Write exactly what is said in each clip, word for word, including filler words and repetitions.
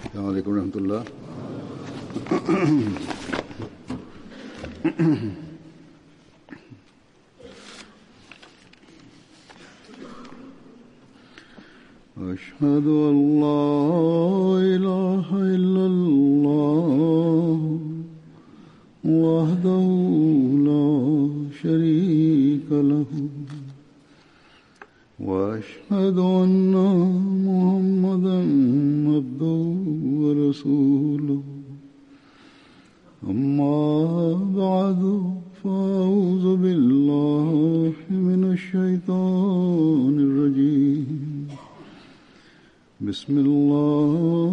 السلام عليكم ورحمة الله. أشهد أن لا إله إلا الله وحده لا شريك له وأشهد أن محمدا عبده ورسوله أما بعد فأعوذ بالله من الشيطان الرجيم بسم الله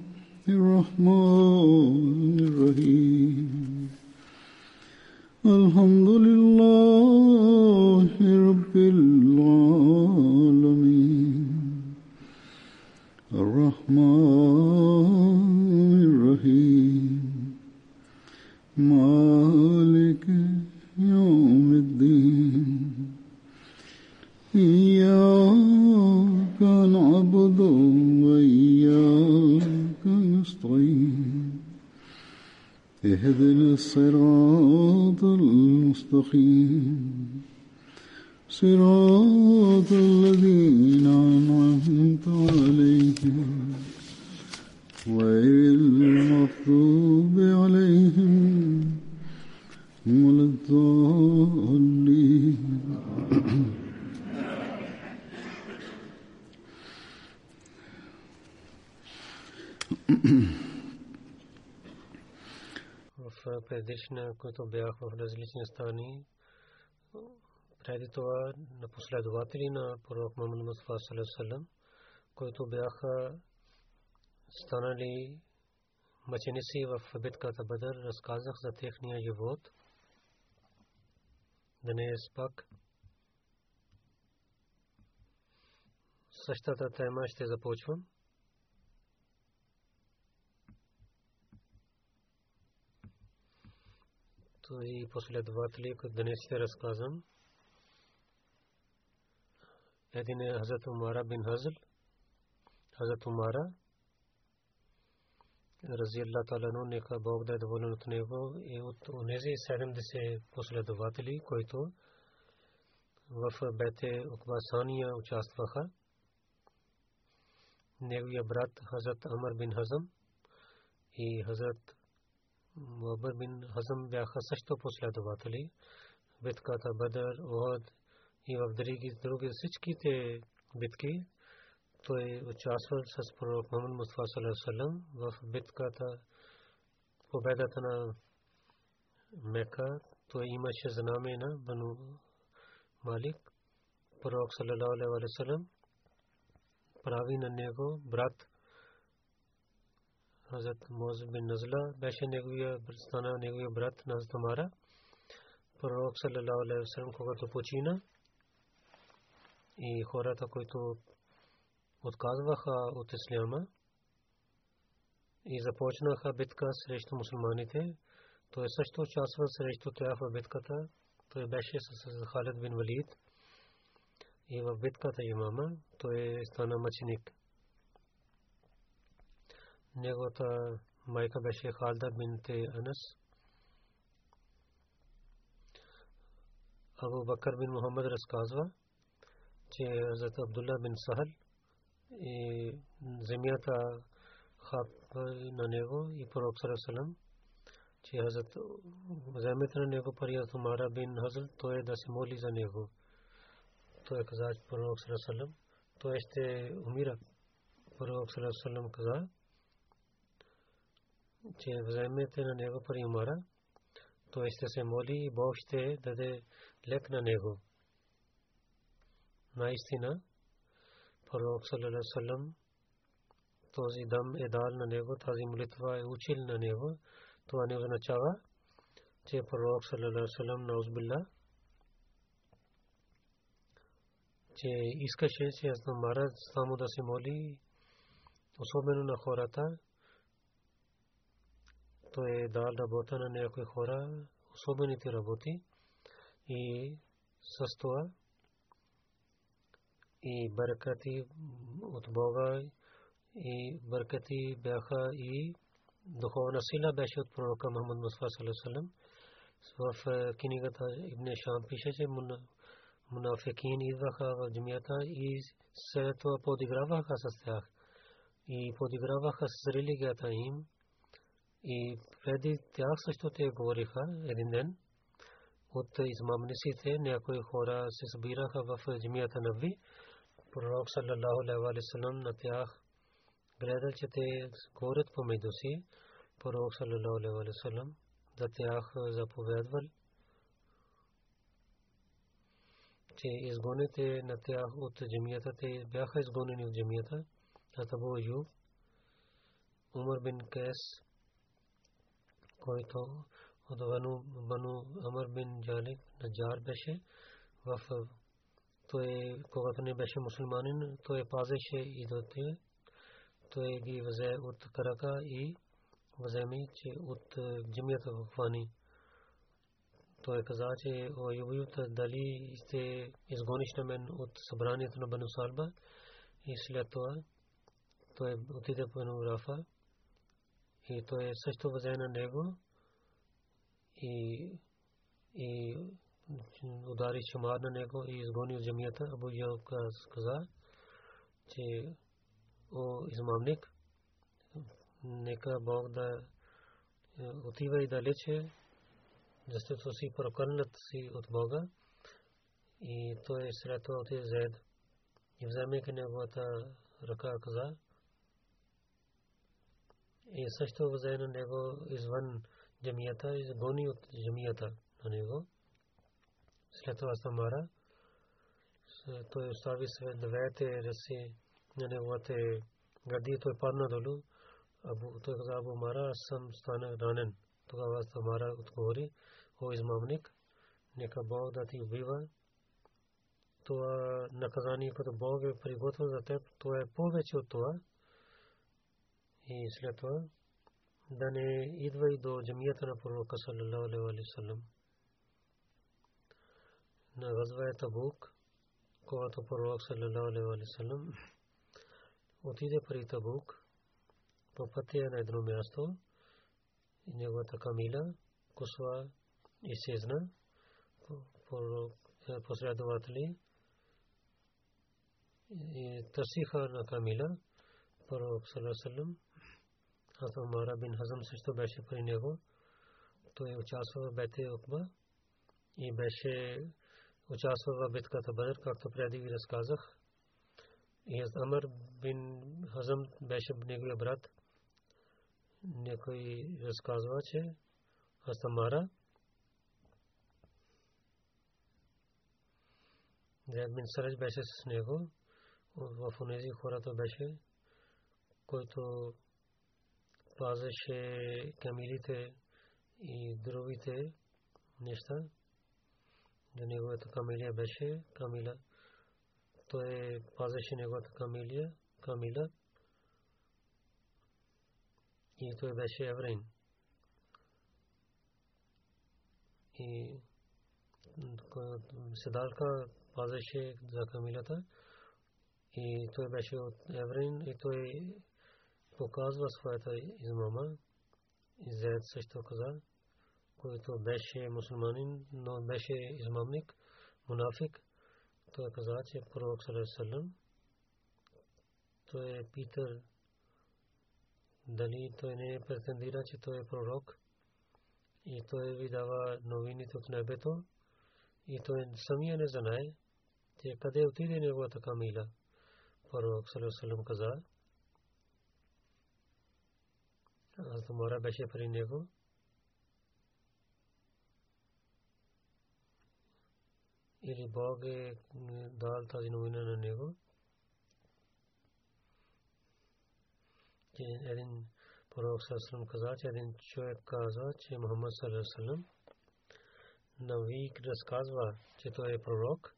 الرحمن الرحيم الحمد لله رب العالمين الرحمن الرحيم مالك يوم الدين إياك نعبد وإياك نستعين اهدنا الصراط المستقيم صراط الذين أنعمت عليهم غير المغضوب عليهم ولا الضالين. В предишна, които бях в различни страни, преди това на последователи на пророк Мухаммад Мустафа саллаллаху алейхи ва саллям, които бяха станали мъченици в битката Бадър, разказах за техния живот. Днес пак същата тема ще започвам. И последователи, които днес ще разказвам. Един е Хазрат Умара бин Хазл. Хазрат Умара рази Аллах та'ала, нека Бог да е доволен от него, и от онези седемдесет последователи, които в Бете Укбасания участваха. Неговия брат Хазрат Амр бин Хазм и Хазрат Муабир бин Хазм бяха също последователи. Битката Бадър, Ухуд и в други, други всичките битки той участвал с пророк Мухаммад Мустафа саллаллаху алейхи ва саллям. В битката победата на Мека той имаше знаме на Бану Малик. Пророк саллаллаху алейхи ва саллям прави на него брат Хазрат Муаз бин Назла беше неговия стана неговия брат на Хазрат Умара. Пророк саллаллаху алейхи ва саллям, когато почина, и хората, които отказваха от исляма и започнаха битка срещу мусулманите, той също участвал срещу тях в битката. Той беше с Халид бин Валид и в битката Ямама той стана мъченик. Неговата майка беше Халда бинт Анас. Абу Бакр бин Мухаммад разказва, че Хазрат Абдулла бин Сахал и земята хап на него и пророк саллаллаху алейхи ва саллям, че Хазрат вземете на него пари от Умара бин Хазл, той да се моли за него. Той каза, че пророк саллаллаху алейхи ва саллям той ще умира. Пророк саллаллаху алейхи ва саллям каза, че вземете на него пари Умара, той ще се моли и Бог ще даде лек на него. Наистина пророк саллаллаху алейхи ва саллям този дам е дал на него, тази молитва е учил на него. Това не означава, че пророк саллаллаху алейхи ва саллям наузбилла, че искаше че аз намара само да се моли, особено на хората. Той е дал работа на някои хора, особените работи, и с това и баракати от Бога и бъркати бяха и духовна сила беше от пророка Мухаммад Мустафа саллаллаху алейхи ва саллям. В книгата Ибн Шам пише, че мунафикин идваха в джамията и след това подиграваха с тях и подиграваха с религията им. И преди тях също те говориха един ден от измамниците, някои хора се събираха в джамията Наби. Пророк саллаллаху алейхи ва саллям на тях гледал, че те говорят помежду си. Пророк саллаллаху алейхи ва саллям да тях заповядвал, че изгоните на тях от джамията. Те бяха изгонени от джамията. Абу Аюб, Умар бин Кайс, който от Бану Амр бин Джалик Наджар беше, в той, когато не беше мусулманин, той пазеше идолите. Той ги взе от крака и вземи, че от джамията го хвани. Той каза, че о Аюб, дали сте изгониш на мен от събранието на Бану Салба. И след това той отиде по Рафа и той също взе на него и и удари шамар на него и изгони от джамията. Абу Аюб каза, че о измамник, нека Бог да отива и да лече, защото си прокълнат си от Бога. И той след това отиде Зайд и вземайки неговата ръка каза и също взе на него извън джамията и гони от джамията на него. След това Самара той остави двете ръце на неговите гърди. Той падна долу. Той каза, Абу Мара, аз съм станал ранен. Тогава Самара отговори, о измамник, нека Бог да ти убива. Това наказание, което Бог е приготвил за теб, то е повече от това. И след това да не идва и до джамията на пророка саллаллаху алейхи ва саллям. На газва Табук, когато пророк саллаллаху алейхи ва саллям отиде при Табук, по пътя на едно място и неговата камила косва изчезна. Последователи и търсиха на камила пророк саллаллаху алейхи ва саллям. Умар бин Хазм също беше при него. Той участва в Бейт Укба и беше участва в битката Бадър, както преди ви разказах. И Умар бин Хазм беше неговия брат. Някой разказва, че Умар Зайд бин Сарадж беше с него. В онези хората беше, който пазеше камилите и другите неща. За неговата камилия беше камила. Той пазеше неговата камилия, камила. И той беше евреин. И седалка пазеше за камилата. И той беше от евреин и той показва своята измама. И Зайд също каза, който беше мусулманин, но беше измамник, мунафик. Той каза, че пророк саллаллаху алейхи ва саллям, той пита дали той не претендира, че той е пророк и той ви дава новините от небето и той самия не знае, че къде отиде неговата камила. Пророк саллаллаху алейхи ва саллям каза, аз Умар беше при него. Или Бог е дал тази новина на него, че един пророк саллаллаху алейхи ва саллям каза, че един човек каза, че Мухаммад саллаллаху алейхи ва саллям навик разказва, че той е пророк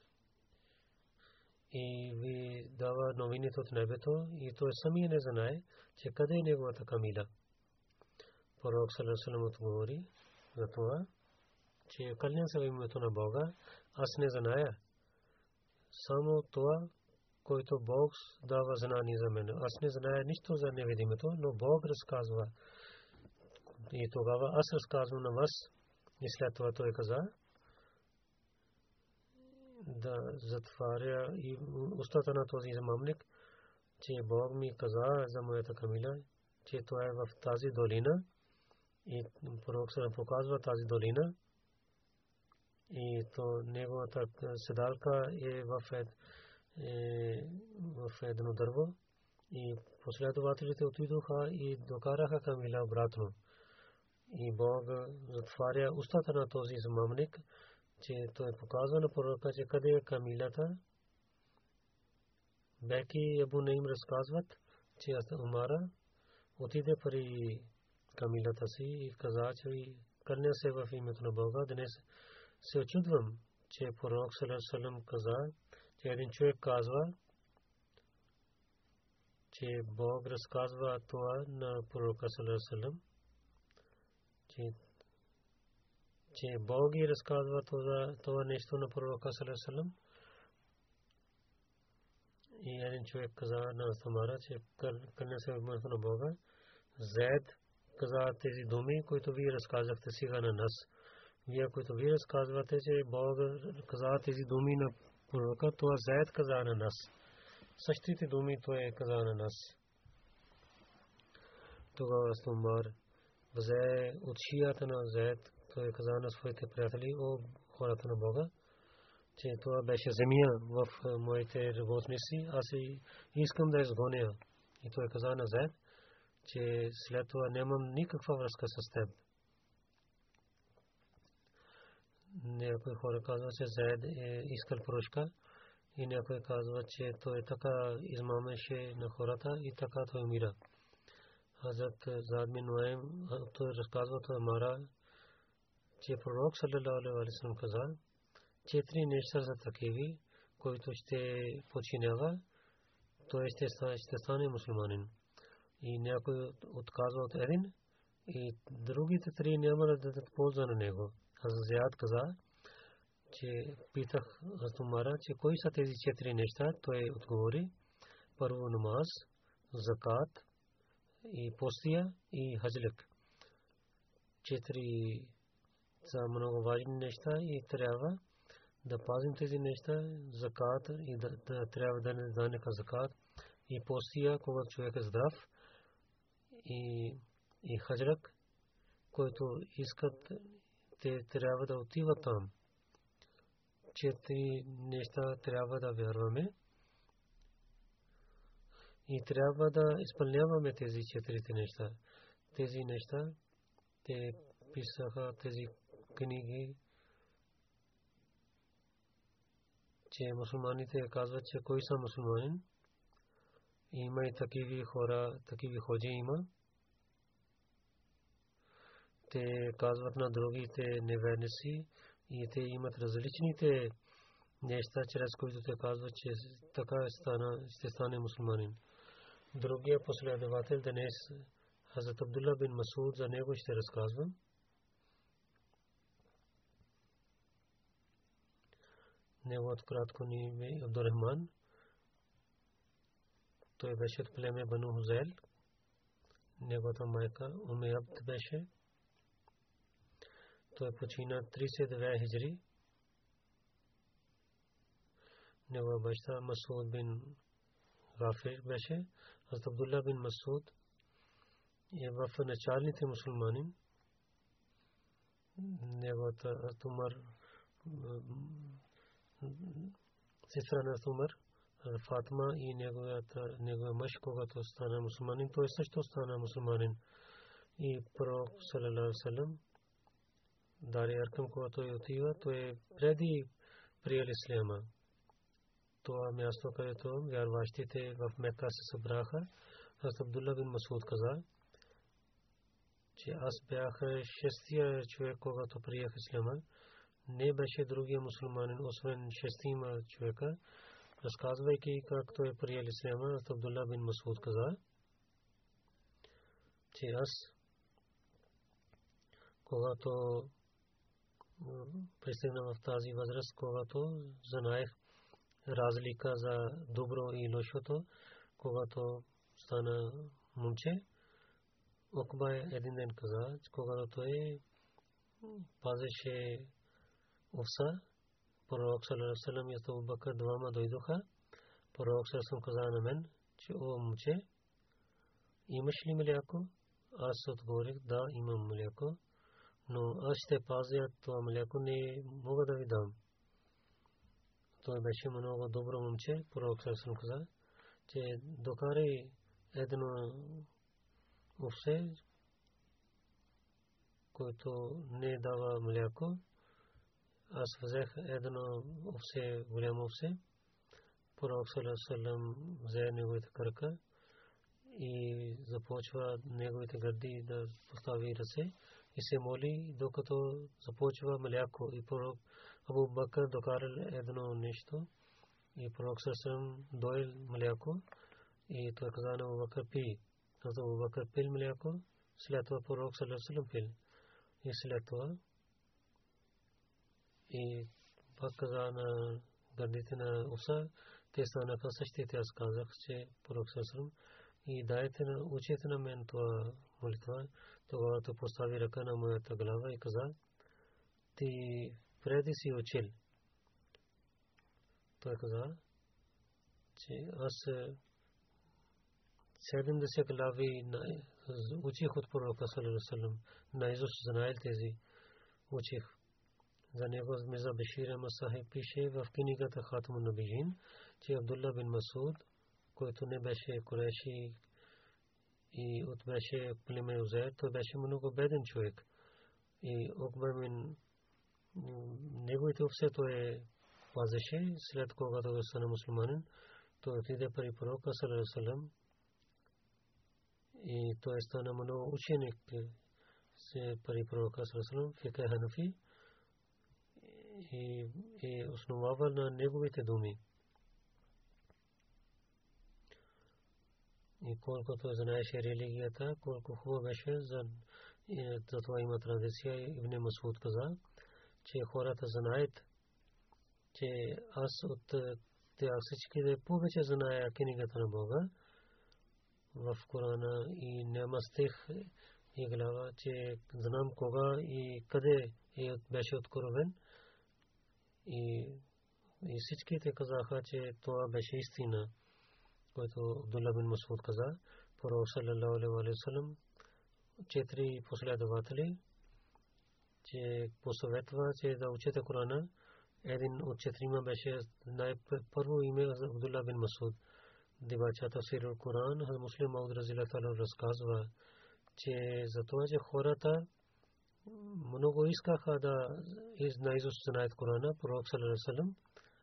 и ви дава новините от небето и той самия не знае, че къде е неговата камила. Пророк саллаллаху алейхи ва саллям отговори за това, че кълням се в името на Бога, аз не зная. Само това, който Бог дава знание за мен. Аз не зная нищо за невидимото, но Бог разказва. И тогава аз разказвам на вас. И след това той каза да затваря и устата на този измамник, че Бог ми каза за моята камила, че това е в тази долина. И пророк се показва тази долина. И то неговата седалка е в, ед, е, в едно дърво. И последователите отидоха и докараха камила обратно. И Бог затваря устата на този измамник, че той показва на пророка, че къде е камилата. Беки и Абу Наим разказват, че Умара отиде при камилата си и каза, че кърня се в името на Бога. Днес се очудвам, че пророк саллаллаху алейхи ва саллям каза, че един човек казва, че Бог разказва това на пророка саллаллаху алейхи ва саллям, че че Бог ги разказва това, това нещо на пророка саллаллаху алейхи ва саллям. И един човек каза на Самара, че кърня се в името на Бога. Зайд каза тези думи, които вие разказахте сега на нас. Вие, които вие разказвате, че Бог каза тези думи на пророка, това Зайд каза на нас. Същите думи той каза на нас. Тогава Умар взе от шията на Зайд, той каза на своите приятели, о хората на Бога, че това беше земя в моите работници, аз искам да изгоня. И той каза на Зайд, че след това нямам никаква връзка с теб. Някой хора казва, че Зайд е искал прошка и някой казва, че той така измамеше на хората и така той умира. Хазрат Зад бин Нуайм той разказва това Мара, че пророк саллаллаху алейхи ва саллям каза, четири неща са такива, които ще починява, той ще стане мусулманин. И някой отказва от един и другите три няма да дадат полза на него. Хазрат каза, че питах Умара, че кои са тези четири неща. Той отговори: първо намаз, закат и постия и хаджлик. Четири са много важни неща и трябва да пазим тези неща. Закат и да, да трябва да не даде закат и постия, когато човек е здрав, и и хаджлик, който искат, те трябва да отиват там. Четири неща трябва да вярваме и трябва да изпълняваме тези четирите неща. Тези неща те писаха тези книги, че мусулманите казват, че кой са мусулманин. Има и такива хора, такива ходжи има. Те казват на другите неверници и те имат различните неща, чрез които те казват, че така ще стане мусулманин. Другия последовател днес, Хазрат Абдулла бин Масуд, за него ще разказвам. Неговото кратко име е Абдурахман. Той беше от племе Бану Хузайл. Неговата майка Уме Абд беше. Той почина тридесет и две хиджри. Негова баща Масуд бин Гафир беше. Хазрат Абдулла бин Масуд е в началните мусулманин. Неговата Умар, сестра на Умар, Фатима и неговата неговия мъж, когато стана мусулманин, той също стана мусулманин. И пророк саллаллаху алейхи ва саллям Дари Аркам, когато той отива, той преди приел исляма. Това място, където вярващите в Мека се събраха, Хазрат Абдулла бин Масуд каза, че аз бях шестия човек, когато приех исляма. Не беше другия мусулманин, освен шестима човека. Разказвайки как той приел исляма, Хазрат Абдулла бин Масуд каза, че аз, когато пристигна в тази възраст, когато знаех, разлика за добро и лошото, когато стана момче. Окба един ден каза, когато той пазеше овса, пророк саллаллаху алейхи ва саллям и Абу Бакър двама дойдоха. Пророк саллаллаху алейхи ва саллям каза на мен, че о момче, имаш ли мляко? Аз отговорих, да, имам мляко, но аз ще пазя това мляко, не мога да ви дам. Той беше много добро момче. Пророк саллаллаху алейхи ва саллям каза, че докарай едно овце, което не дава мляко. Аз взех едно овце, голямо овце. Пророк саллаллаху алейхи ва саллям взе неговите крака и започва неговите гърди да постави ръце и се моли, докато започва мляко. И пророк Абу Бакър докарал едно нещо и пророк саллаллаху алейхи ва саллям доел мляко и той каза на Абу Бакър пи. Абу Бакър пил мляко, след това пророк саллаллаху алейхи ва саллям пил. И след това и пак каза на гърдите на овса, те станаха същите. Аз казах, че пророк саллаллаху алейхи ва саллям и дайте на учете на мен това молитва. Тогава той постави ръка на моята глава и каза, ти преди си учил. Той каза, че аз седемдесет глави учих от пророка саллаллаху алейхи ва саллям. Наизуст знаел тези учих. За него Мирза Башир Ахмад Сахиб пише в книгата Хатамун Набиин, че Абдулла бин Масуд, който не беше куреши и от беше племе Узайр, той беше много беден човек. И Окба бин неговите овце той пазеше, след когато той стана мусулманин, той отиде при пророка саллаллаху алейхи ва саллям и той стана много ученик се при пророка саллаллаху алейхи ва саллям, фикх ханафи, и е основава на неговите думи. И колкото знаеше религията, колко хубаво беше, за това има традиция. Ибн Масуд каза, че хората знаят, че аз от тях всичките повече зная книгата на Бога в Корана и няма стих и глава, че знам кога и къде беше откровен. И всичките казаха, че това беше истина, което Абдулла бин Масуд каза. Пророк саллаллаху алейхи ва саллям четири последователи, че посъветва, че да учете Корана. Един от четирима беше най-първо име Абдулла бин Масуд. Дебача Тафсирул Коран, Муслим Мауд разилаллаху анху разказва, че за това, че хората много искаха да наизуст знаят Корана, пророк саллаллаху алейхи ва саллям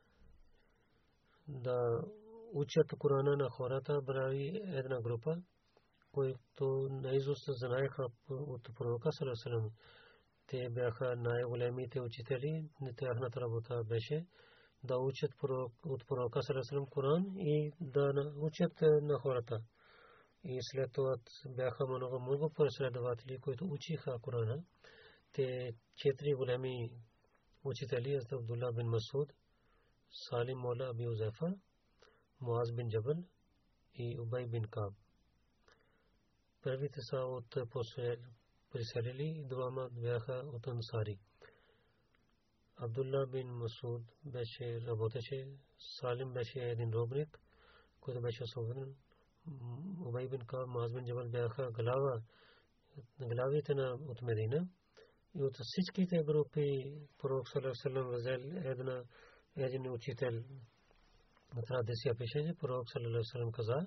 да учат Корана на хората, прави една група, които наизуст знаеха от пророка саллаллаху алейхи ва саллям. Те бяха най-големите учители, тяхната работа беше да учат от пророка саллаллаху алейхи ва саллям Коран и да учат на хората. И след това бяха много много последователи, които учиха Корана. Те четири големи учители, Абдулла бин Масуд, Салим Мола Аби Узайфа, Муаз бин Джабал и Убай бин Каб. Първите са от преселили, двама бяха от ансари. Абдулла бин Масуд беше работеше, Салим беше един робник, който беше особен. Убай бин Каб, Муаз бин Джабал бяха глава, главите на от Медина. И от всичките групи пророк саллаллаху алейхи ва саллям взел една един учител. На традиция пише, че пророк саллаллаху алейхи ва саллям каза,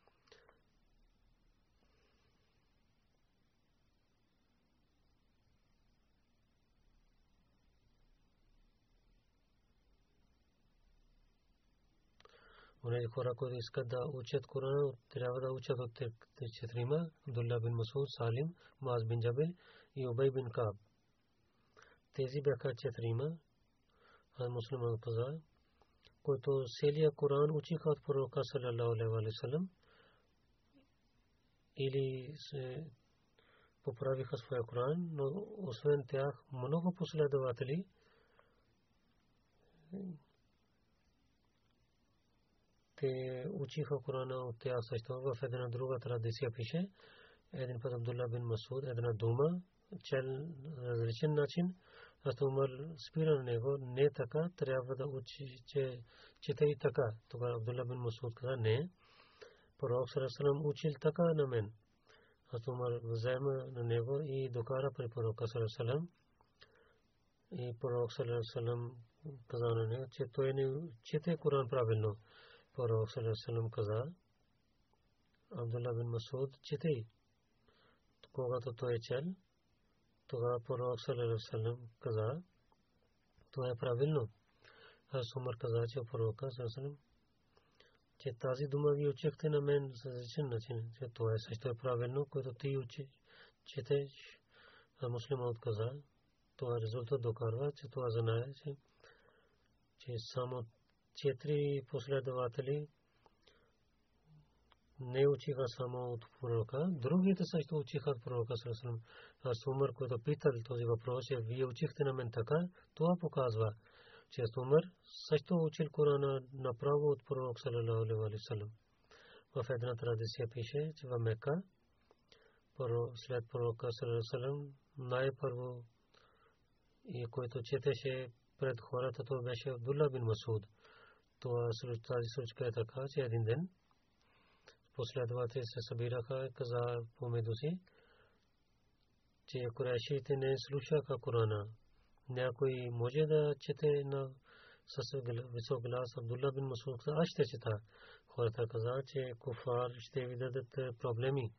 онези хора, които искат да учат Корана, трябва да учат от тези четирима: Абдулла бин Масуд, Салим, Муаз бин Джабал и Убай бин Каб. Тези бяха четирима. А мусулман каза, които целия Коран учиха от пророка саллаллаху алейхи ва саллям или се поправиха своя Коран, но освен тях много последователи те учиха Корана от тях също. В една друга традиция пише, един път Абдулла бин Масуд, една дума, чел различен начин, аз Умар спира на него, не така, трябва да учи, че чете и така. Тогава Абдулла бин Масуд каза, не, пророк саллаллаху учил така на мен. Аз Умар взема на него и докара при пророка саллаллаху и пророк саллаллаху каза на него, че той не чете Коран правилно. Пророк саллаллаху каза, Абдулла бин Масуд чете. Когато той е чел, тогава пророк саллаллаху каза, това е правилно. Аз Умар каза, че пророка саллаллаху че тази дума ви учихте на мен за различен начин, че това е също е правилно, което ти учиш, четеш, а муслимът каза, това резултат докарва, че това знае, че, че само четири последователи не учиха само от пророка, другите също учиха от пророка саллаллаху. Аз Умар, който питал този въпрос, че вие учихте на мен така, това показва, че Умар също учил Корана направо от пророк саллаллаху алейхи ва саллям. В една традиция пише, че в Мека след пророка саллаллаху алейхи ва саллям най-първо и който четеше пред хората, то беше Абдулла бин Масуд. Това тази случка е така, че един ден последователи се събираха и каза помежду си, че курайшите не слушаха Корана. Някой може да чете на с висок глас. Абдулла бин Масуд каза, аз ще чета. Хората каза, че куфар ще ви дадат проблеми.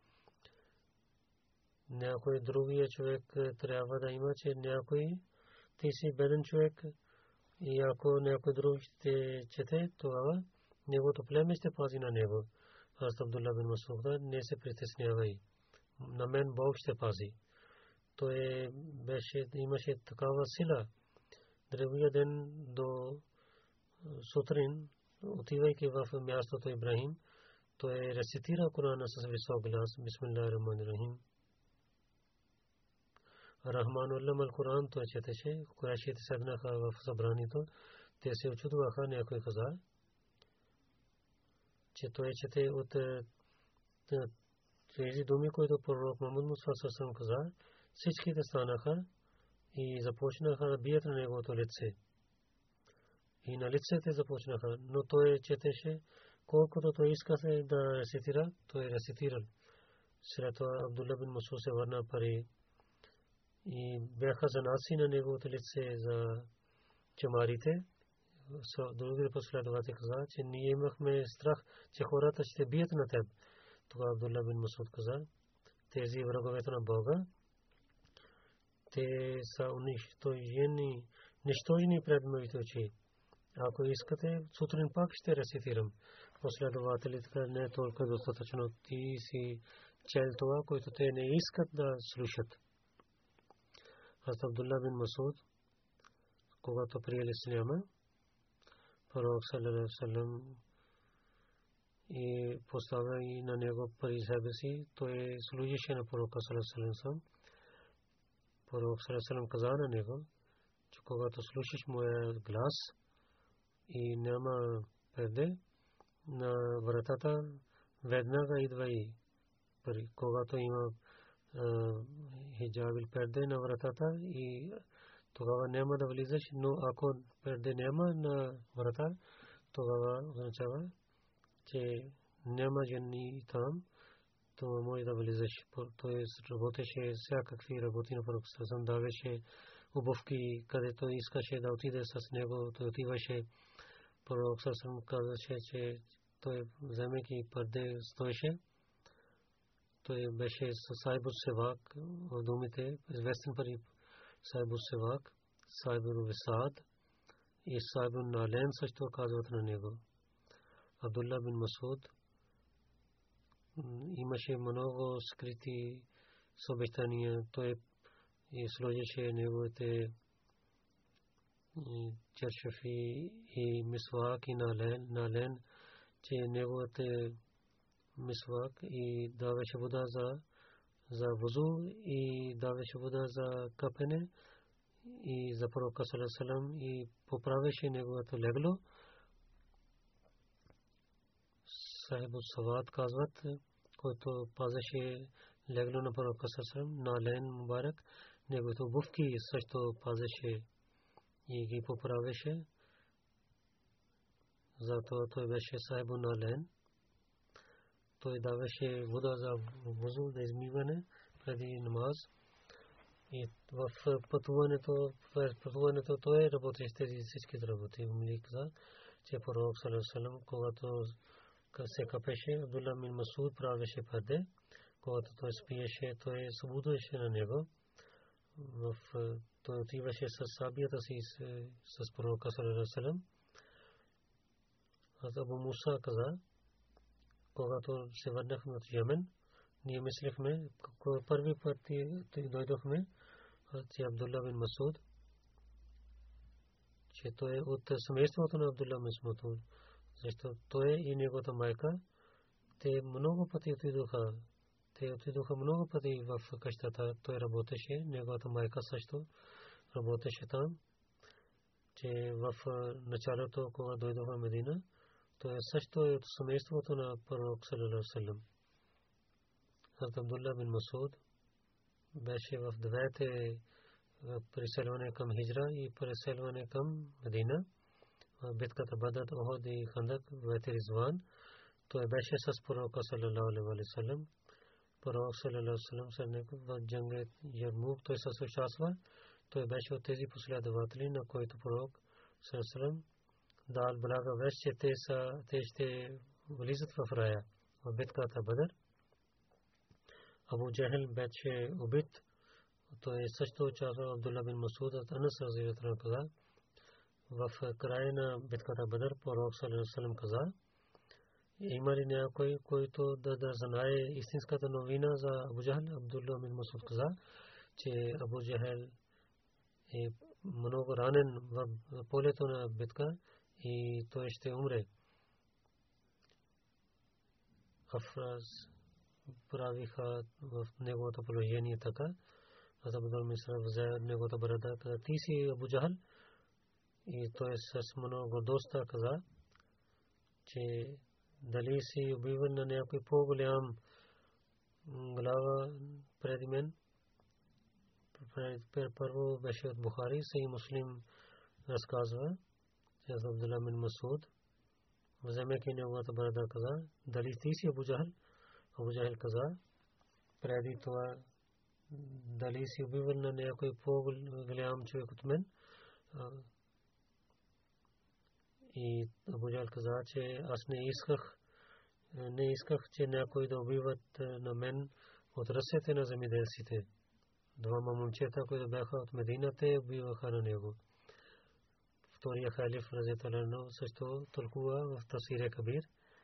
Някой другия човек трябва да има, че някой ти си беден човек и ако някой друг ще чете, тогава неговото племе ще пази на него. Аз Абдулла бин Масуд не се притеснявай. На мен Бог ще пази. Той беше, имаше такава сила. Другия ден до сутрин, отивайки в мястото Ибрахим, той рецитира Корана с висок глас. Бисмиллахир рахманир рахим. Рахман уллам ал Коран той четеше. Курайшите седнаха в събранието. Те се очудваха, някой каза, че той чете от тези думи, които пророк Мухаммад Мустафа саллаллаху каза. Всичките станаха и започнаха да бият на неговото лице. И на лицете започнаха, но той четеше, колкото той искаше да рецитира, той рецитирал. След това Абдулла бин Масуд се върна пари и бяха занаси на неговото лице за чамарите. Другите последователи каза, че ние имахме страх, че хората ще бият на теб. Тогава Абдулла бин Масуд каза, тези враговете на Бога, те са унищожени, нищожени пред моите очи. Ако искате, сутрин пак ще рецитирам. Последователите не е толкова достатъчно. Ти си чел това, което те не искат да слушат. Аз Абдулла бин Масуд, когато приел исляма, пророк саллаллаху алейхи ва саллям и поставя и на него при себе си, той служише на пророка саллаллаху алейхи ва саллям. Пророк саллаллаху алейхи ва саллям каза на него, че когато слушаш моя глас и няма перде на вратата, веднага идвай. Когато има хиджаб или перде на вратата и тогава няма да влизаш, но ако перде няма на врата, тогава означава, че няма жени там, то може да влизаш. Той работеше всякакви работи на пророк саллаллаху алейхи ва саллям, даваше обувки, където искаше да отиде с него, той отиваше. Пророк саллаллаху алейхи ва саллям казаше, че той вземайки перде стоеше. Той беше с Сайбус Севак в думите, известен пари Сайбус Севак, Сайбун Висад и Сайбун Нален също казват на него. Абдулла бин Масуд имаше много скрити съобщения. Той и сложеше неговите чершафи и мисвак и нален, нален, че неговите мисвак и даваше вода за за вузу и даваше вода за капене и за пророка саллаллаху алейхи ва саллям и поправеше неговото легло. Сахиб Сават казват, който пазеше легло на пророка Сасрам, на Лен Мубарак, неговите обувки също пазеше и ги поправеше. Затова той беше Сахиб на Лен. Той даваше вода за вузу, за измиване преди намаз. И в пътуването, в пътуването той работеше тези всички работи. Умли каза, че пророк саллаллаху алейхи ва саллям, когато се капеше, Абдулла бин Масуд правеше парде. Когато той спиеше, той събудеше на него. В той отиваше с сабията си с пророка саллаллаху алейхи ва саллям. Абу Муса каза, когато се върнахме от Йемен, ние мислихме, първи път дойдохме, че Абдулла бин Масуд, че той е от семейството на Абдулла бин Масуд, защото той и неговата майка, те много пъти отидоха, те отидоха много пъти в къщата, той работеше, неговата майка също работеше там, че в началото, когато дойдоха в Медина, той също е от семейството на пророк саллаллаху алейхи ва саллям. Хазрат Абдулла бин Масуд беше в двете преселване към Хиджра и преселване към Медина. Битката Бадр, Оход и Хандак, двете Ризван. Той беше с пророка саллаллаху алейхи ва саллям. Пророк саллаллаху алейхи ва саллям след него в джанга Ярмук той също участва. Той беше от тези последователи, на които пророк саллаллаху алейхи ва саллям дал блага вест, че те са, те ще влизат в рая. В битката Бадр Абу Джахел беше убит. Той също участва. Абдулла бин Масуд от Анас разияллаху анху каза, в края на битката Бадр пророк саллаллаху алейхи ва саллям каза, има ли някой, който да, да знае истинската новина за Абу Джахел? Абдулла бин Масуд каза, че Абу Джахел е много ранен в полето на битка и той ще умре. Афраз правиха в неговото положение така. Аз Абдул Мисра взе неговата брада, каза, ти си Абу Джахел? И той с много гордостта каза, че дали си убивал на някой по-голям глава преди мен. Първо беше от Бухари, Сахих Муслим разказва, че Абдулла бин Масуд, вземайки неговата брада, каза, дали ти си Абу Джахел? Абу Джахел каза, преди това, дали си убивал на някой по-голям човек от мен? И Абу Джахел каза, че аз не исках, не исках, че някой да убиват на мен от ръцете на земеделците. Двама момчета, които бяха от Медина, те убиваха на него. Втория халиф разияллаху анху също толкова в Тафсир Кабир,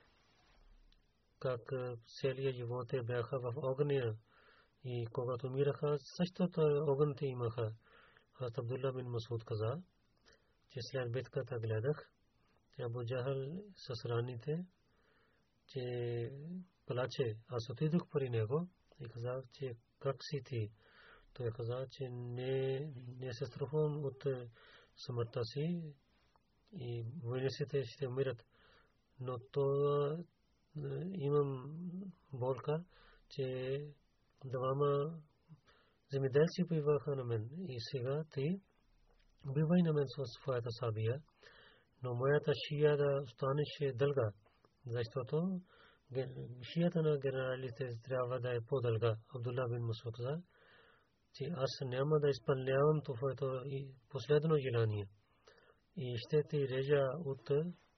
как целият живот бяха в огъня и когато умираха, същото огън те имаха. Хазрат Абдулла бин Масуд каза, че след битката гледах, че Абу Джахел с раните, че плаче. Аз отидох при него и казах, че как си ти? Той каза, че не, не се страхувам от смъртта си и войниците ще умират. Но това имам болка, че двама земеделци убиваха на мен. И сега ти убивай на мен със своята сабия, но моята шия да останеше дълга, защото шията на генералите трябва да е по-дълга. Абдулла бин Масуд каза, че аз няма да изпълнявам твоето последно желание и ще ти режа от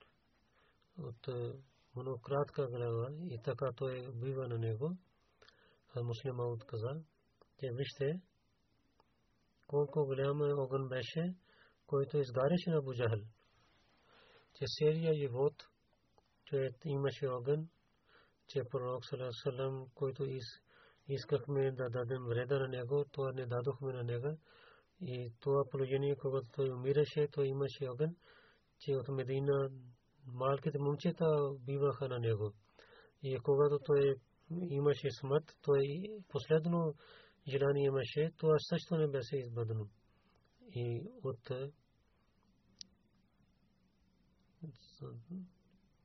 от много кратка глава и така той убива на него. А Муслим Ауд каза, че вижте колко голям огън беше, който изгаряше на Абу Джахел, че целият живот че имаше огън, че пророк саллаллаху алейхи ва саллям, който искахме да дадем вреда на него, това не дадохме на него. И това положение, когато той умираше, той имаше огън, че от Медина малките момчета биваха на него. И когато той имаше смърт, той последно желание имаше, това също не беше избъдено. И от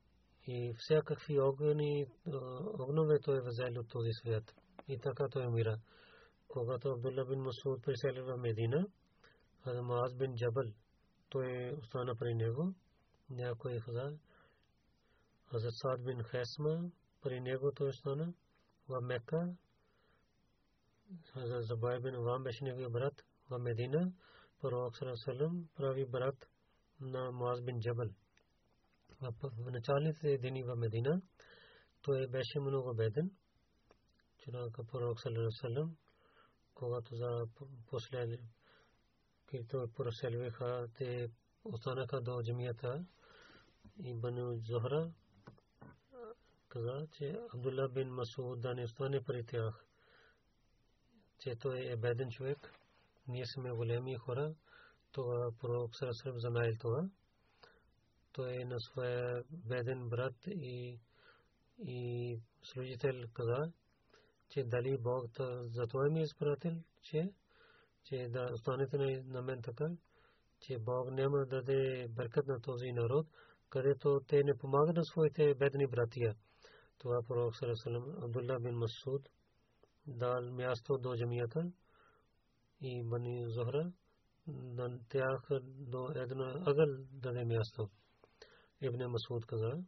и всякакви огъни, огнове той е взел от този свят. И така той умира. Когато Абдулла бин Масуд присели в Медина, Муаз бин Джабал той остана при него. Някой каза, Хазрат Саад бин Хесма при него той остана в Мека. Хазрат Зубайр бин Авам беше неговия брат в Медина. Пророк саллаллаху алейхи ва саллям прави брат на Муаз бин Джабал. В началните дни в Медина той беше много беден. Чунака пророк саллаллаху алейхи ва саллям, когато за после които проселваха, те останаха до джамията и Бану Зухра каза, че Абдулла бин Масуд да не остане при тях, че той е беден човек. Ние сме големи хора. Това пророк саллаллаху алейхи ва саллям знаел това. Той е на своя беден брат и и служител каза, че дали Бог за това ми е изпратил, че че да останете на мен така, че Бог няма да даде бъркат на този народ, където те не помагат на своите бедни братия. Това пророк саллаллаху алейхи ва саллям Абдулла бин Масуд дал място до джамията и Бани Зухра на тях до една ъгъл даде място. Ибн Масуд каза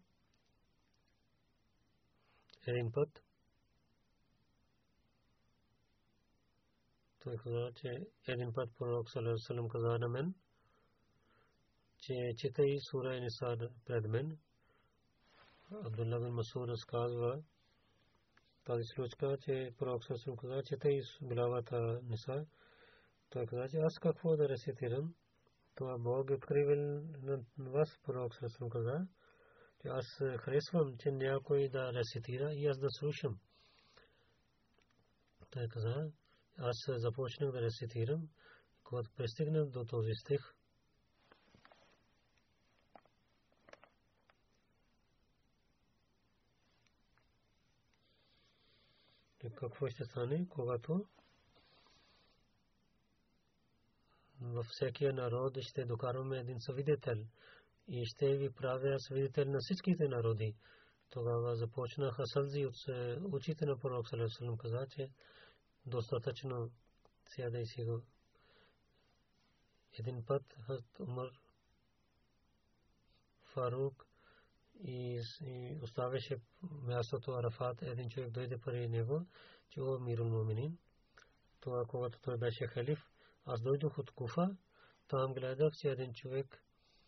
един път, той каза, че един път пророк саллаллаху алейхи ва саллям каза на мен, че четей сура Ниса пред мен. Абдулла бин Масуд разказва тази случка, че пророк саллаллаху алейхи ва саллям каза, четей главата Ниса. Той каза, че аз какво да рецитирам? Това Бог е откривал на вас, пророк саллаллаху алейхи ва саллям каза, че аз харесвам, че някой да рецитира и аз да слушам. Той каза, аз започнах да рецитирам, когато пристигнах до този стих. Какво ще стане, когато във всекия народ ще докарваме един свидетел и ще ви правя свидетел на всичките народи. Тогава започнаха сълзи от очите на пророк саллаллаху алейхи ва саллям. Каза, че достатъчно сядай си го. Един път Хазрат Умар Фарук и оставяше мястото Арафат. Един човек дойде при него, че о мирул муминин. Това когато той беше халиф, аз дойдох от Куфа, там гледах, че един човек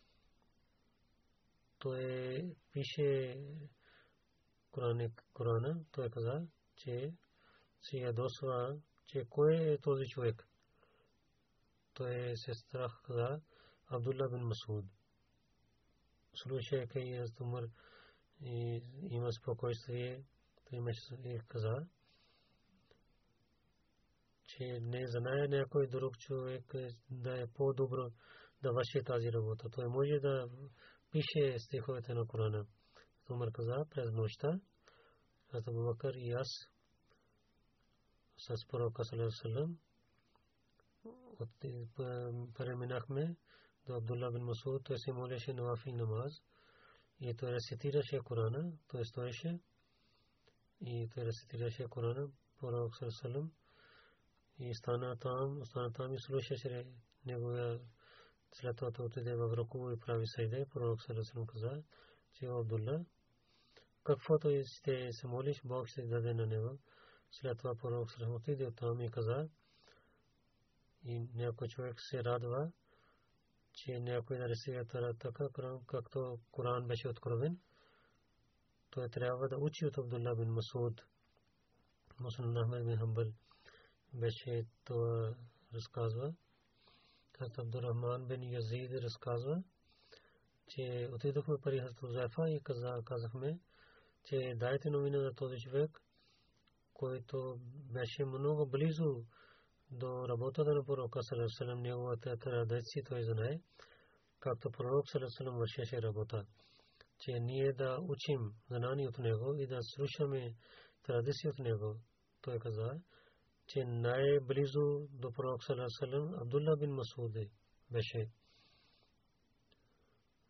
той пише Корана. Той каза, че се ядосва, че кой е този човек. Той се страх каза Абдулла бин Масуд. Слушайки Хазрат Умар и има спокойствие, той имаше каза, че не знае някой друг човек да е по-добро да върши тази работа. Той може да пише стиховете на Корана. Умар каза през нощта, Хазрат Абу Бакър и аз с пророка саллаллаху алейхи ва саллям преминахме до Абдулла бин Масуд. Той се молеше навафил намаз и той рецитираше Корана. Той стоеше и той рецитираше Корана. Пророк саллаллаху алейхи ва саллям и стана там, остана там и слушаше неговия. След това той отиде в руку и прави сайде. Пророк саллаллаху алейхи ва саллям каза, че Абдулла, каквото ще се молиш, Бог ще даде на него. След това пророк саллаллаху алейхи ва саллям отиде там и каза, и някой човек се радва, че някой да рецитира така, както Коран беше откровен. Той трябва да учи от Абдулла бин Масуд. Муснад Ахмед бин Хамбал беше това разказва. Хазрат Абдурахман бин Язид разказва, че отидохме при Хазрат Хузайфа и казахме, че дайте новина за този човек, който беше много близо до работата на пророка саллаллаху алейхи ва саллям. Неговата традиция той знае, както пророк саллаллаху алейхи ва саллям вършеше работа, че ние да учим знания от него и да слушаме традиция от него. Той каза, че най-близо до пророк саллаллаху алейхи ва саллям Абдулла бин Масуд беше.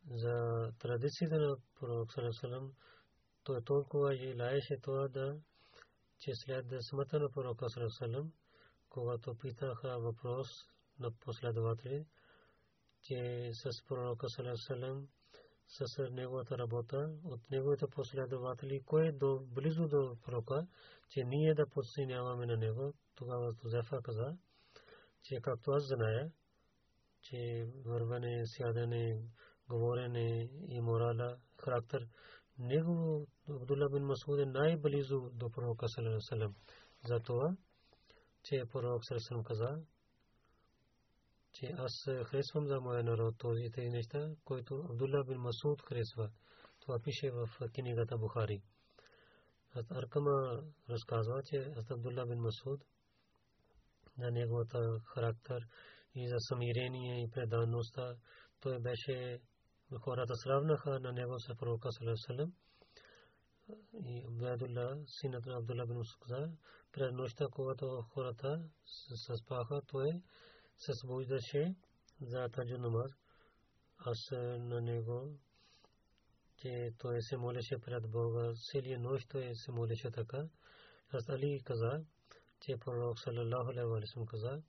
за традициите на пророк салам, той толкова желаеше това да, че след смъртта на пророка салам, когато питаха въпрос на последователи, че с пророка салам, с неговата работа, от неговите последователи, кой е до близо до пророка, че ние да подценяваме на него. Тогава Хузайфа каза, че както аз зная, че върване, сядане, говорене и морала, характер, него Абдулла бин Масуд е най-близо до пророка саллаллаху алейхи ва саллям. Затова, че пророк саллаллаху алейхи ва саллям каза, че аз харесвам за моя народ този тези неща, които Абдулла бин Масуд харесва. Това пише в книгата Бухари. Аркама разказва, че Абдулла бин Масуд на неговата характер и за самирение и предаността, той беше, хората сравнаха на него с пророка саллаллаху алейхи ва саллям. И Абдулла, синът на Абдулла бин Масуд каза, през нощта, когато хората се спаха, той се събуждаше за таджуд намаз. Аз на него, че той се молеше пред Бога, целия нощ той се молеше така. Аз Али каза, че пророк саллаллаху алейхи ва саллям каза,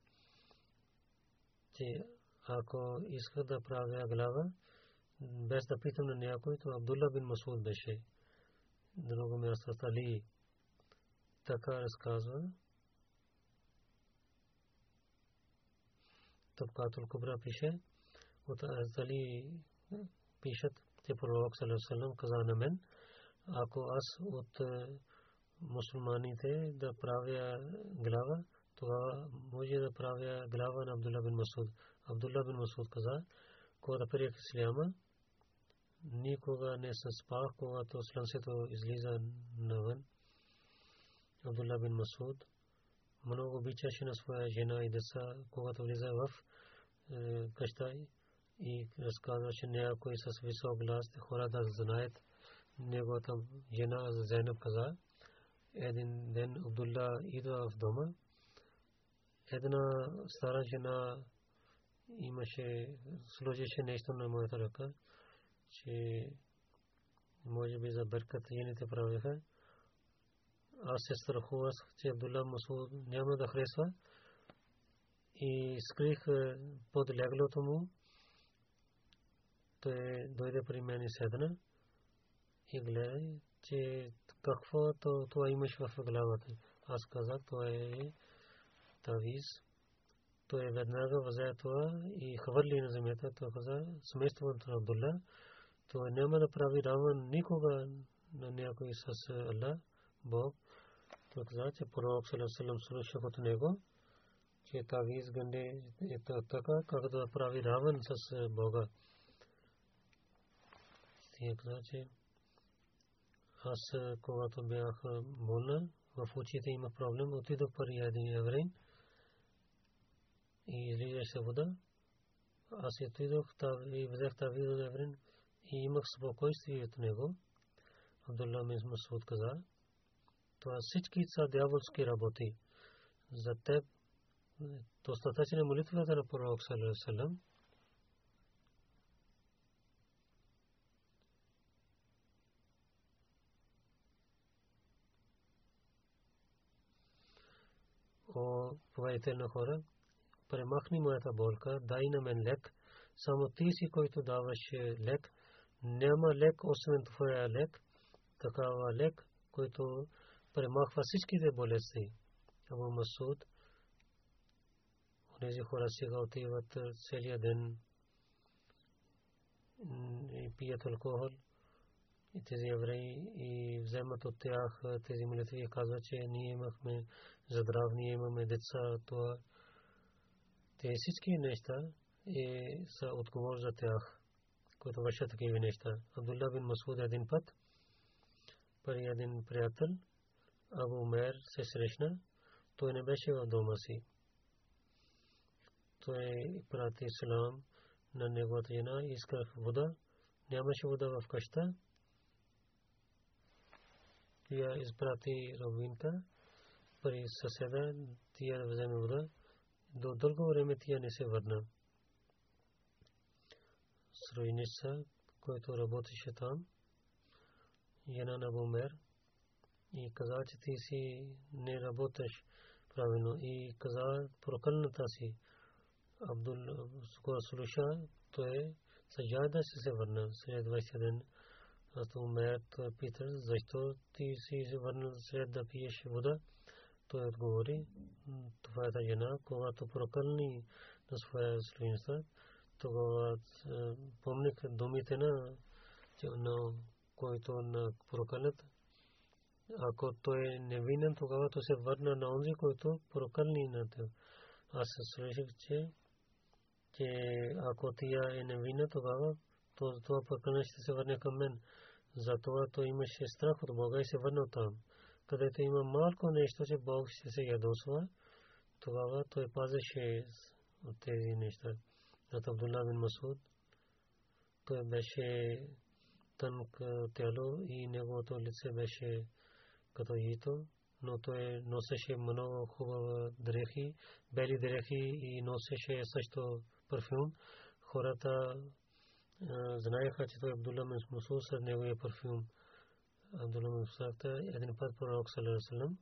че ако иска да правя глава, без да питам на някой, то Абдулла бин Масуд беше. Друго място Али така разказва. Табкатул Кубра пише, от Али пишат, че пророк саллаллаху алейхи ва саллям каза на мен, ако аз от мусулманите да правя глава, тогава може да правя глава на Абдулла бин Масуд. Абдулла бин Масуд каза, когато приех исляма, никога не се спах, когато слънцето излиза навън. Абдулла бин Масуд много обичаше на своя жена и деца, когато влиза в къща и разказваше някой с висок глас, хора да знаят. Неговата жена Зайнаб каза, един ден Абдулла идва в дома. Една стара жена имаше, сложеше нещо на моята ръка, че може би за бъркат жените правиха. Аз се страхувах, че Абдулла Масуд няма да харесва и скрих под леглото му. Той дойде при мен и седна и гледа, че какво това имаш в главата. Аз казах, това е тавиз. Той веднага взе това и хвърли на земята. Той каза, семейството на Абдулла, той няма да прави равен никога на някой с Аллах, Бог. Той каза, че пророк саллаллаху алейхи ва саллям слуша от него, че тавиз гънде е така, как да прави равен с Бога. Тя каза, че аз, когато бях болна, в очите има проблем, отидох при един евреин и излизаше вода. Аз отидох и взех тавиз от евреин и имах спокойствие от него. Абдулла бин Масуд каза, това всички са дяволски работи. За теб достатъчна молитвата на пророк саллаллаху алейхи ва саллям. О, повелител на хора, премахни моята болка, дай на мен лек. Само ти си, който даваш лек. Няма лек, освен твоя лек. Такава лек, който премахва всичките болести. Абу Масуд, онези хора сега отиват целия ден и пият алкохол. И тези евреи и вземат от тях тези молитви и казват, че ние имахме здрав, ние имаме деца, това. Те всички неща и са отговор за тях, които вършат такива неща. Абдулла бин Масуд един път при един приятел, Абу Умер, се срещна. Той не беше в дома си. Той прати салам на неговата жена, исках вода. Нямаше вода в къща. Тя изпрати робинка при съседа, тя да вземе вода. До дълго време тя не се върна. Сруйница, който работеше там, Яна на Бумер, и каза, че ти си не работиш правилно, и каза прокълната си. Абдул скоро слуша, той съжада се се върна след двайсет ден. Аз Умер той пита, защо ти си се върнал след да пиеш вода? Той отговори, това е та жена, когато прокълни на своя слуинства, тогава помних думите на който на прокълнат. Ако той е невинен, тогава той се върна на онзи, който прокълни на теб. Аз слушах, че че ако тя е невинна, тогава това прокълнение ще се върне към мен. Затова той имаше страх от Бога и се върна там. Където има малко нещо, че Бог ще се ядосва, тогава той пазеше от тези неща. От Абдулла бин Масуд, той беше тънко тяло и неговото лице беше като яйто, но той носеше много хубави дрехи, бели дрехи и носеше също парфюм. Хората знаеха, че той Абдулла бин Масуд с неговия парфюм. Абдулла бин Масуд един път пророк саллаллаху алейхи ва саллям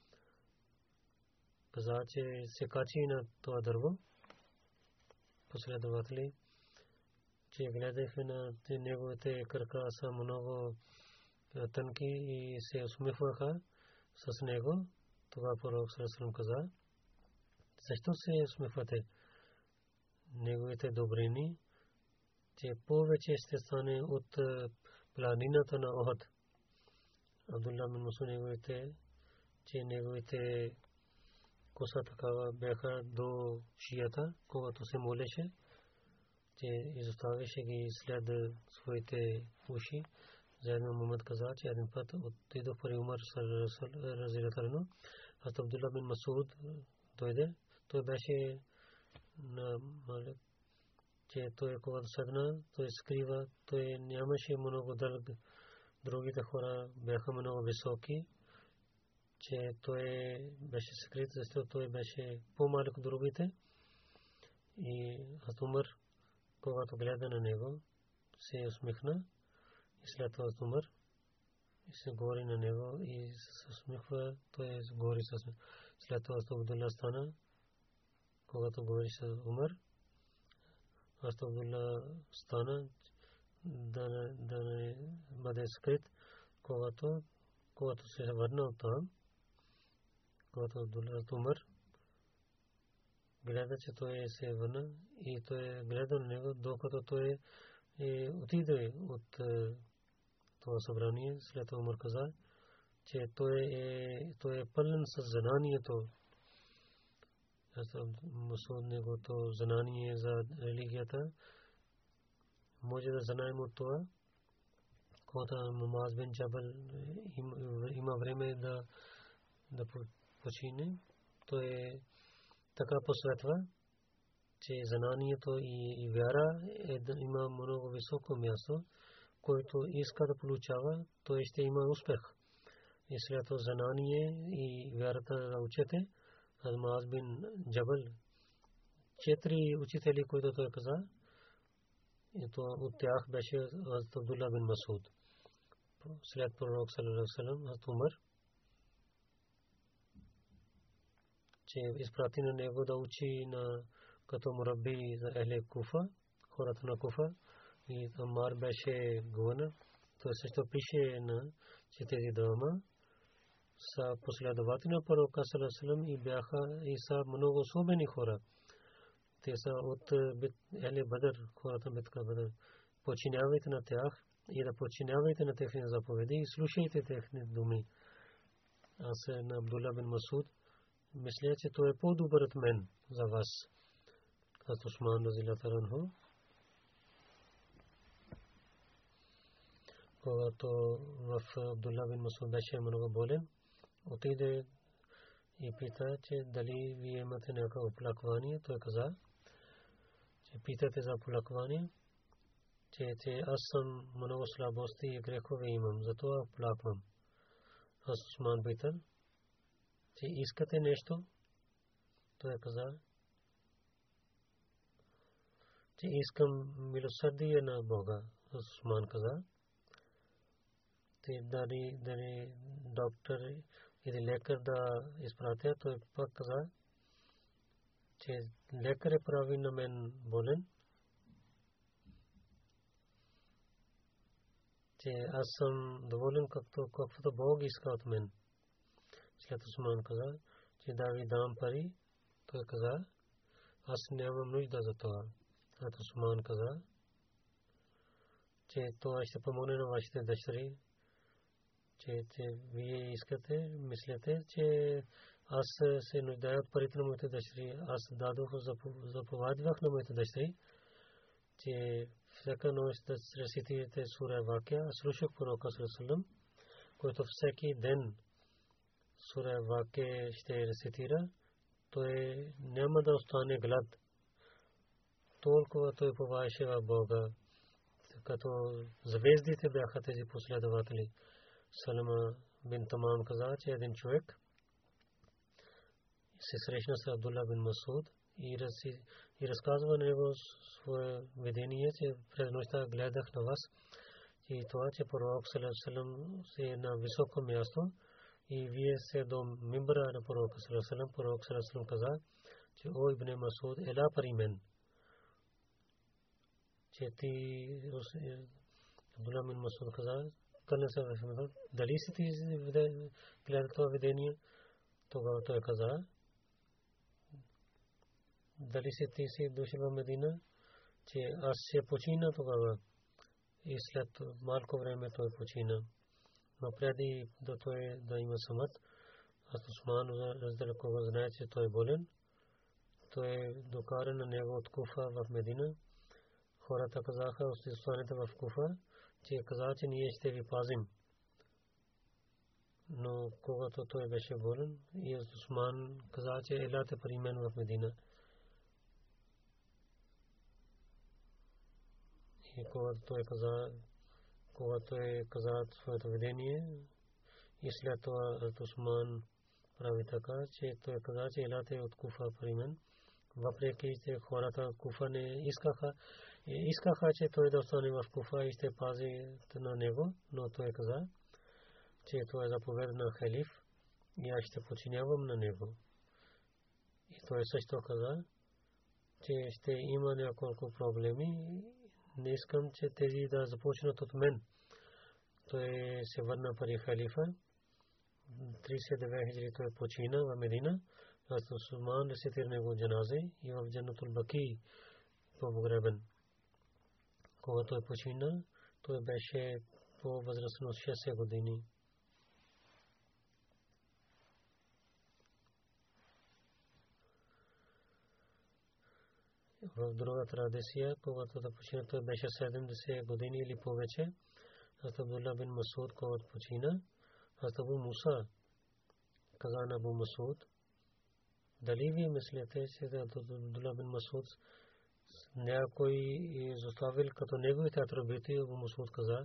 каза, че се качи на това дърво. Последователи, че гледаха на неговите крака са много тънки и се усмихваха с него. Това пророк саллаллаху алейхи ва саллям каза, защо се усмихвате? Неговите добрини, че повече ще стане от планината на Охот. Абдулла бин Масуд неговите, че неговите коса такава бяха до шията, когато се молеше, че изоставяше ги след своите уши. Заедно Мухаммад каза, че един път отидох при Умар разилата рано. Аз Абдулла бин Масуд дойде. Той беше на малък, че той когато седна, той скрива, той нямаше много дълг. Другите хора бяха много високи, че той беше скрит, защото той беше по-малък от другите. И аз Умар, когато гледа на него, се усмихна. И след това Умар и се говори на него и се усмихва, той говори с него. След това Абдулла стана, когато говори с Умар. Аз Абдулла стана да не бъде скрит, когато когато се върна от там, когато Абдулла Умар гледа, че той се върна и той гледа на него, докато той отиде от това събрание. След това Умар каза, че той е той е пълен с знанието. Масуд негото знание за религията може да знаем от това. Когато Муаз бин Джабал има време да да почине, той така посветва, че знанието и вяра има много високо място, който иска да получава, той ще има успех. И след това знание и вярата да учете. Муаз бин Джабал, четири учители, които той каза, и то от тях беше Абдулла бин Масуд. След пророк саллаллаху алейхи ва саллям, аз Умар, че изпрати на него да учи на като мурабби за Ахле Куфа, хората на Куфа. И Амар беше гувернер. Той също пише на че тези двама са последователи на пророка саллаллаху алейхи ва саллям и бяха и са много особени хора. Те са от Ахле Бадър, хората битка Бадър. Починявайте на тях и да починявайте на техните заповеди и слушайте техните думи. Аз на Абдулла бин Масуд мисля, че той е по-добър от мен за вас. Като Усман разилата ранху. Когато в Абдулла бин Масуд беше много болен, отиде и пита, че дали вие имате някакво оплакване. Той каза, че питате за оплакване, че аз съм много слабости и грехове имам, затова оплаквам. Аз Усман пита, че искате нещо. Той каза, че искам милосърдие на Бога. Усман каза, те дали дали доктор или лекар да изпратя, той пак каза, че лекар е прави на мен болен, че аз съм доволен както каквото Бог иска от мен. След Усман каза, че да ви дам пари, той каза, аз нямам нужда за това. След Усман каза, че това ще помогне на вашите дъщери, че вие искате, мислите, че аз се нуждая от парите на моите дъщери. Аз дадох, заповядвах на моите дъщери, че всяка нощ да рецитирате сура Вакия. Аз слушах пророка саллаллаху, който всеки ден сура Вакия ще рецитира, той няма да остане глад. Толкова той поваше в Бога, като звездите бяха тези последователи. Салама бин Тамам каза, че един човек се срещна с Абдулла бин Масуд и разказва на него свое видение, че през нощта гледах на вас и това, че пророк саллаллаху е на високо място и вие сте до мимбара на пророка саллаллаху. Пророк саллаллаху каза, че о Ибн Масуд, ела при мен, че ти Абдулла бин Масуд каза, дали си ти гледа това видение? Тогава той каза, дали си ти си дошъл в Медина, че аз се почина тогава и след малко време той почина. Но преди да той да има самът, аз Усман разделко знае, че той е болен. Той докара на него от Куфа в Медина. Хората казаха, останете в Куфа, че каза, че ние ще ви пазим. Но когато той беше болен, и Усман каза, че елате при мен в Медина. И когато той каза, когато той каза своето видение, и след това Усман прави така, че той каза, че елате от Куфа при мен. Въпреки че хората Куфа не искаха, искаха, че той да остане в Куфа и ще пази на него, но той каза, че това е заповед на халиф и аз ще подчинявам на него. И той също каза, че ще има няколко проблеми. Не искам, че тези да започнат от мен. Той се върна при халифа. тридесет и девет хиджри той почина в Медина. Аз Усман рецитира него джаназе и в Джаннатул Баки погребан. Когато той почина, той беше по възраст на шестдесет години. В друга традиция, когато да почина, той беше седемдесет години или повече. Аз Абдулла бин Масуд, когато почина, аз Абу Муса каза на Абу Масуд, дали ви мислите, че Абдулла бин Масуд някой изоставил като неговите атрибути? Абу Масуд каза,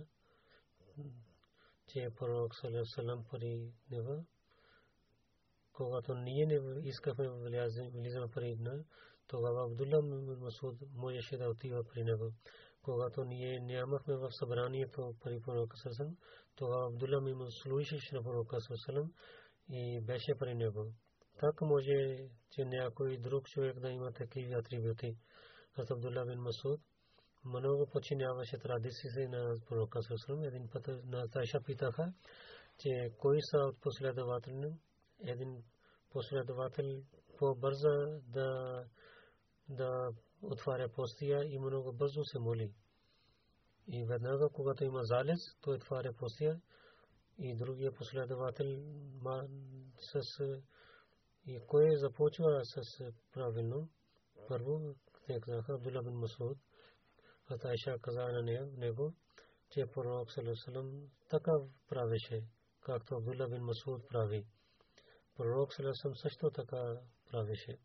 че пророк саллаллаху при него, когато ние не искахме влизаме при него, тогава Абдулла бин Масуд можеше да отива при него. Когато ние нямахме в събранието при пророка саллаллаху, тогава Абдулла бин Масуд слушаше на пророка саллаллаху и беше при него. Така може, че някой друг човек да има такива атрибути. Аз Абдулла бин Масуд много подчиняваше традициите на пророка саллаллаху. Един път на Тайша питаха, че кои са от последователи. Един последовател по-бързо да да отваря постия и много бързо се моли. И веднага, когато има залез, той отваря постия и другия последовател с и кой започва с правилно. Първо, те казаха Абдулла бин Масуд. А Айша каза на него, че пророк саллаллаху така правеше, както Абдулла бин Масуд прави. Пророк саллаллаху също така правеше.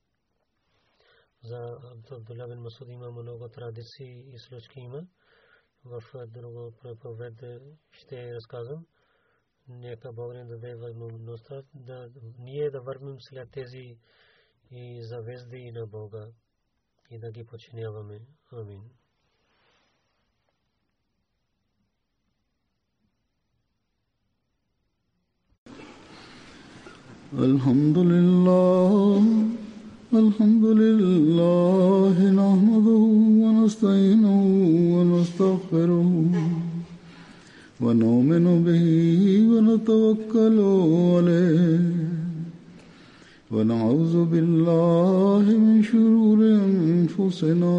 За Абдулла бин Масуд има много традиции и случки има. В друго проповед ще разказвам. Нека Бог ни даде възможността да ние да вървим след тези и завезди на Бога и да ги подчиняваме. Амин. الحمد لله الحمد لله نحمده ونستعينه ونستغفره ونؤمن به ونتوكل عليه ونعوذ بالله من شرور أنفسنا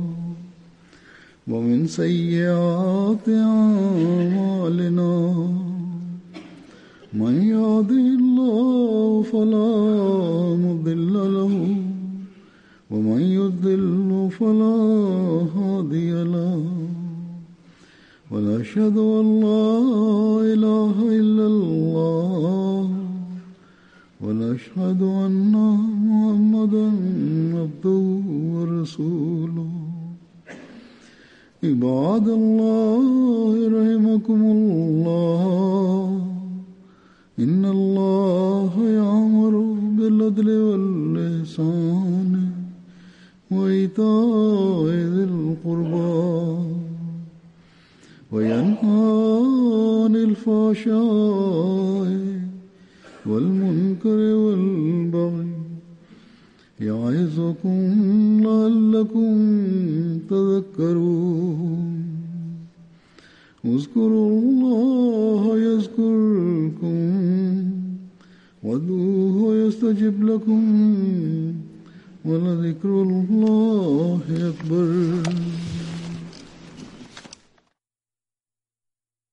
ومن سيئات أعمالنا من يهده الله فلا مضل له ومن يضلل فلا هادي له ونشهد أن لا إله إلا الله ونشهد أن محمدا عبده ورسوله عباد الله رحمكم الله إن الله يأمر بالعدل والإحسان وإيتاء ذي القربى وينهى عن الفحشاء والمنكر والبغي يعظكم لعلكم تذكرون اذكروا الله يذكركم وادعوه يستجب لكم ولذكر الله أكبر.